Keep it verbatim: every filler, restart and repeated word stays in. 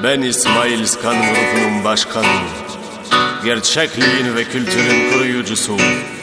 Ben İsmail İskan grubunun başkanıyım. Gerçekliğin ve kültürün koruyucusu.